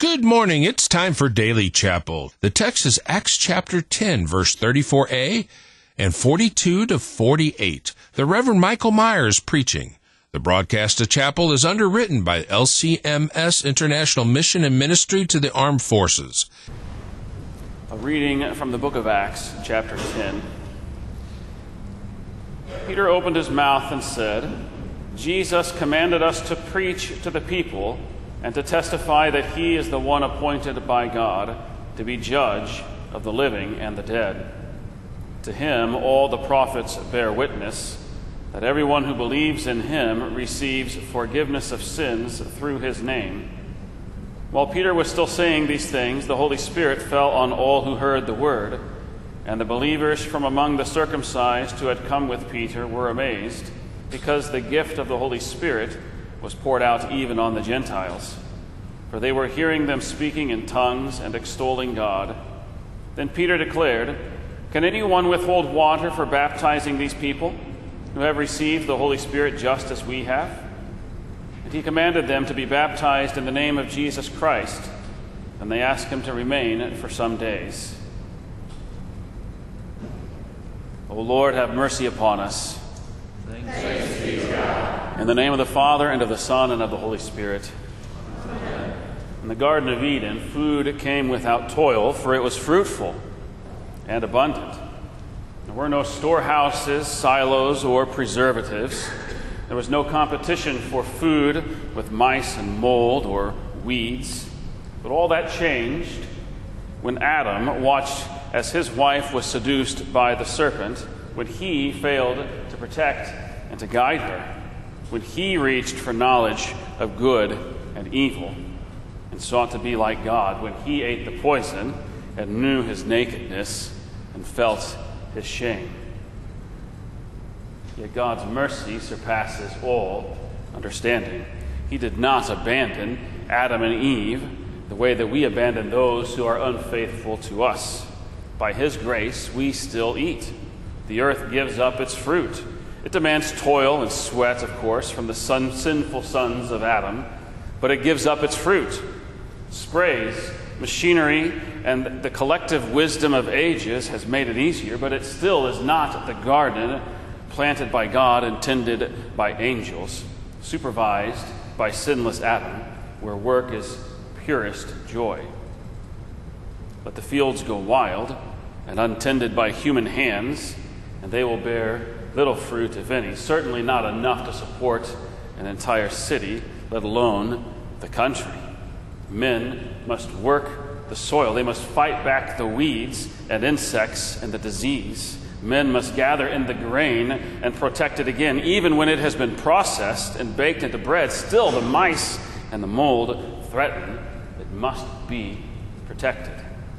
Good morning. It's time for Daily Chapel. The text is Acts chapter 10, verse 34a and 42 to 48. The Reverend Michael Myers preaching. The broadcast of chapel is underwritten by LCMS International Mission and Ministry to the Armed Forces. A reading from the book of Acts, chapter 10. Peter opened his mouth and said, Jesus commanded us to preach to the people and to testify that he is the one appointed by God to be judge of the living and the dead. To him all the prophets bear witness that everyone who believes in him receives forgiveness of sins through his name. While Peter was still saying these things, the Holy Spirit fell on all who heard the word, and the believers from among the circumcised who had come with Peter were amazed, because the gift of the Holy Spirit was poured out even on the Gentiles, for they were hearing them speaking in tongues and extolling God. Then Peter declared, Can anyone withhold water for baptizing these people who have received the Holy Spirit just as we have? And he commanded them to be baptized in the name of Jesus Christ, and they asked him to remain for some days. O Lord, have mercy upon us. Thanks be to God. In the name of the Father, and of the Son, and of the Holy Spirit. Amen. In the Garden of Eden, food came without toil, for it was fruitful and abundant. There were no storehouses, silos, or preservatives. There was no competition for food with mice and mold or weeds. But all that changed when Adam watched as his wife was seduced by the serpent, when he failed to protect and to guide her, when he reached for knowledge of good and evil and sought to be like God, when he ate the poison and knew his nakedness and felt his shame. Yet God's mercy surpasses all understanding. He did not abandon Adam and Eve the way that we abandon those who are unfaithful to us. By his grace, we still eat. The earth gives up its fruit. It demands toil and sweat, of course, from the sinful sons of Adam, but it gives up its fruit. Sprays, machinery, and the collective wisdom of ages has made it easier, but it still is not the garden planted by God, intended by angels, supervised by sinless Adam, where work is purest joy. Let the fields go wild and untended by human hands, and they will bear little fruit, if any, certainly not enough to support an entire city, let alone the country. Men must work the soil. They must fight back the weeds and insects and the disease. Men must gather in the grain and protect it again. Even when it has been processed and baked into bread, still the mice and the mold threaten. It must be protected.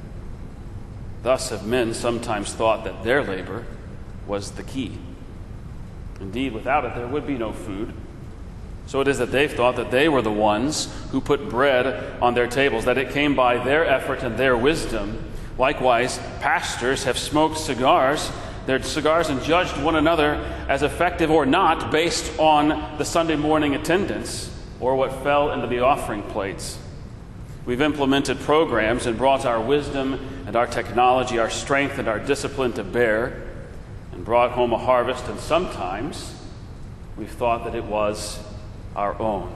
Thus have men sometimes thought that their labor was the key. Indeed, without it, there would be no food. So it is that they've thought that they were the ones who put bread on their tables, that it came by their effort and their wisdom. Likewise, pastors have smoked their cigars, and judged one another as effective or not based on the Sunday morning attendance or what fell into the offering plates. We've implemented programs and brought our wisdom and our technology, our strength and our discipline to bear, and brought home a harvest, and sometimes we've thought that it was our own.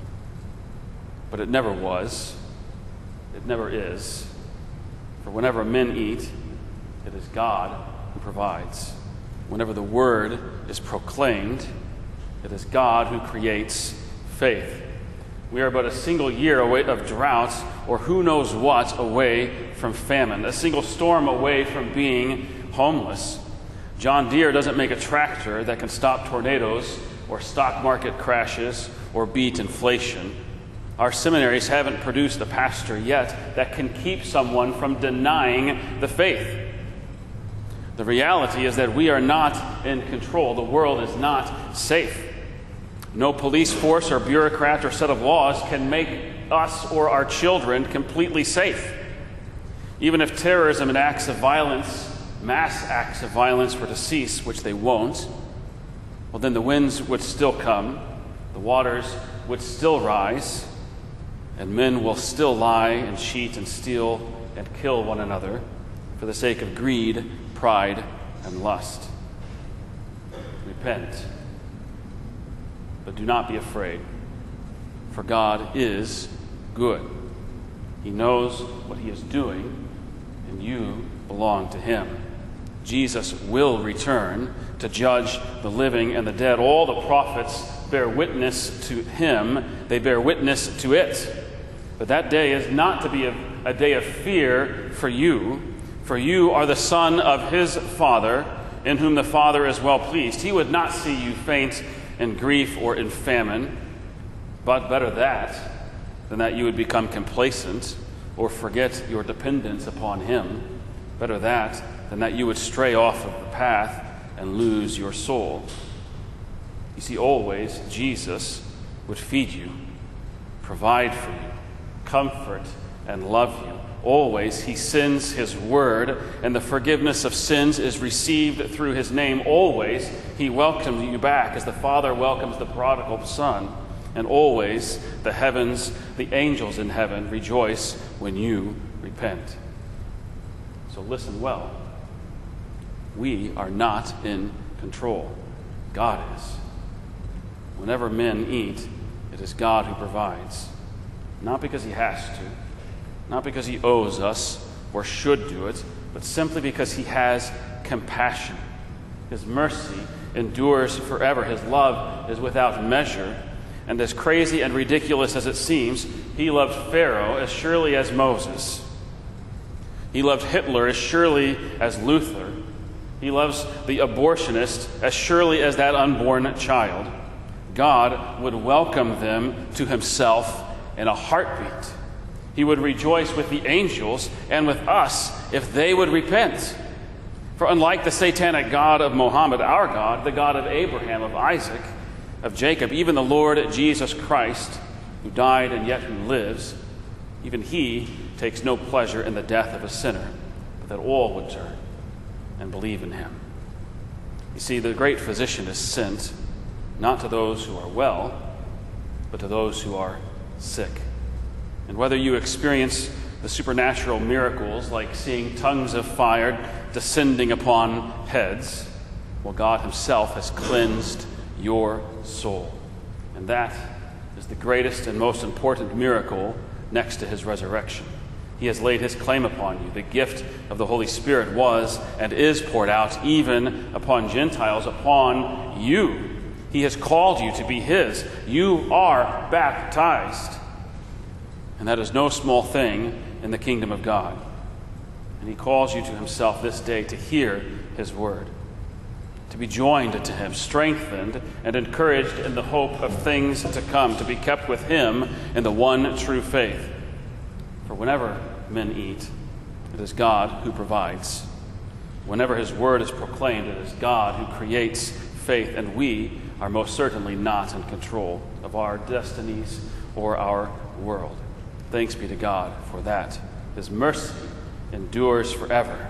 But it never was. It never is. For whenever men eat, it is God who provides. Whenever the word is proclaimed, it is God who creates faith. We are but a single year away of drought, or who knows what, away from famine, a single storm away from being homeless. John Deere doesn't make a tractor that can stop tornadoes or stock market crashes or beat inflation. Our seminaries haven't produced a pastor yet that can keep someone from denying the faith. The reality is that we are not in control. The world is not safe. No police force or bureaucrat or set of laws can make us or our children completely safe. Even if terrorism and mass acts of violence were to cease, which they won't, well, then the winds would still come, the waters would still rise, And men will still lie and cheat and steal and kill one another for the sake of greed, pride, and lust. Repent, but do not be afraid, for God is good. He knows what he is doing, and you belong to him. Jesus will return to judge the living and the dead. All the prophets bear witness to him. They bear witness to it. But that day is not to be a day of fear for you are the son of his Father, in whom the Father is well pleased. He would not see you faint in grief or in famine, but better that than that you would become complacent or forget your dependence upon him. Better that than that you would stray off of the path and lose your soul. You see, always Jesus would feed you, provide for you, comfort and love you. Always he sends his word, and the forgiveness of sins is received through his name. Always he welcomes you back as the Father welcomes the prodigal son. And always the heavens, the angels in heaven, rejoice when you repent. So listen well. We are not in control. God is. Whenever men eat, it is God who provides. Not because he has to, not because he owes us or should do it, but simply because he has compassion. His mercy endures forever. His love is without measure. And as crazy and ridiculous as it seems, he loved Pharaoh as surely as Moses. He loved Hitler as surely as Luther. He loves the abortionist as surely as that unborn child. God would welcome them to himself in a heartbeat. He would rejoice with the angels and with us if they would repent. For unlike the satanic God of Muhammad, our God, the God of Abraham, of Isaac, of Jacob, even the Lord Jesus Christ, who died and yet who lives, even he takes no pleasure in the death of a sinner, but that all would turn and believe in him. You see, the great physician is sent not to those who are well, but to those who are sick. And whether you experience the supernatural miracles like seeing tongues of fire descending upon heads, well, God himself has cleansed your soul. And that is the greatest and most important miracle next to his resurrection. He has laid his claim upon you. The gift of the Holy Spirit was and is poured out even upon Gentiles, upon you. He has called you to be his. You are baptized. And that is no small thing in the kingdom of God. And he calls you to himself this day to hear his word, to be joined to him, strengthened and encouraged in the hope of things to come, to be kept with him in the one true faith. For whenever men eat, it is God who provides. Whenever his word is proclaimed, it is God who creates faith, and we are most certainly not in control of our destinies or our world. Thanks be to God for that. His mercy endures forever.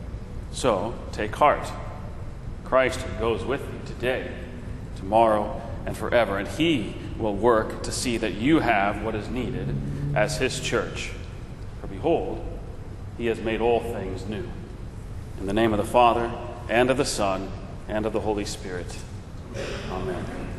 So take heart. Christ goes with you today, tomorrow, and forever, and he will work to see that you have what is needed as his church. For behold, he has made all things new. In the name of the Father, and of the Son, and of the Holy Spirit. Amen.